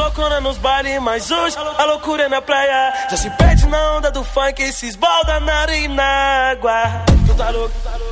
loucona nos bailes, mas hoje a loucura é na praia. Já se perde na onda do funk e se esbalda na areia e na água. Tu tá louco,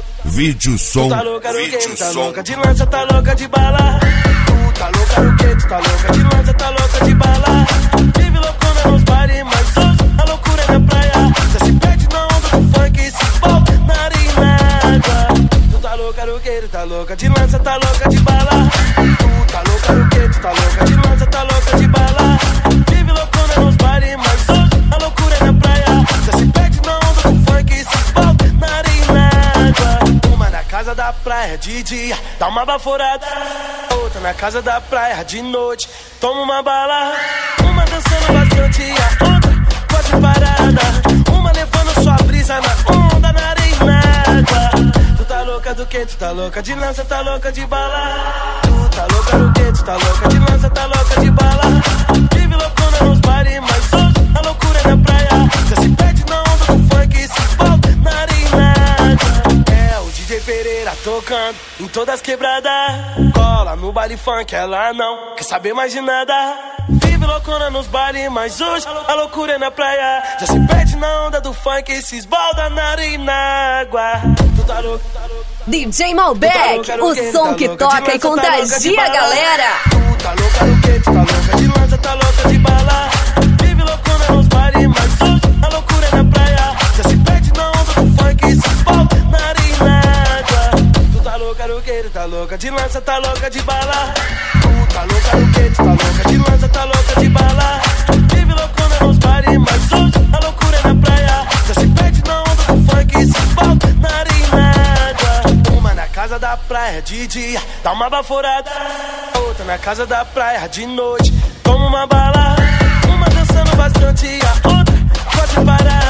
Vídeo som. tu tá louca no quê? Tu tá louca de lança, tá louca de bala. Tu tá louca no quê? Tu tá louca de lança, tá louca de bala. Vive loucona nos bailes, mas hoje a loucura é na praia. Já se perde na onda do funk e se esbalda na areia e na água. Tu tá louca no quê? Tu tá louca de lança, tá louca de bala. Tu tá louca no quê? Tu tá louca de lança, tá louca de bala. Vive loucona nos bailes, mas hoje a loucura é na praia. Já se perde na onda do funk e se esbalda na areia e na água. Uma na casa da praia de dia, dá uma baforada. Outra na casa da praia de noite, toma uma bala. Uma dançando bastante e a outra quase parada. Uma levando sua brisa na onda, na areia e na água. Tu tá louca do quê? Tu tá louca de lança, tá louca de bala. Tu tá louca do quê? Tu tá louca de lança, tá louca de bala. Vive loucona nos bares, mas hoje a loucura é na praia. Já se perde na onda do funk e se esbalda na areia e na água. É o DJ Pereira tocando em todas as quebradas. Cola no baile funk, ela não quer saber mais de nada. Vive loucona nos bailes, mas hoje a loucura é na praia. Já se perde na onda do funk e se esbalda na areia e na água. Tu tá louco, DJ Malbec, o som que toca e contagia a galera. Tu tá louca no quê? Tu tá louca de lança, tá louca de bala. Vive loucona nos bailes, mas hoje a loucura é na praia. Já se perde na onda do funk e se esbalda na areia e na água. Tu tá louca no quê? Tu tá louca de lança, tá louca de bala. Tu tá louca no quê? Tu tá louca de lança, tá louca de bala. Vive loucona nos bailes, mas hoje a loucura é na praia. Já se perde na onda do funk e se esbalda na areia e na água. Uma na casa da praia de dia, dá uma baforada. Outra na casa da praia de noite, toma uma bala. Uma dançando bastante e a outra quase parada.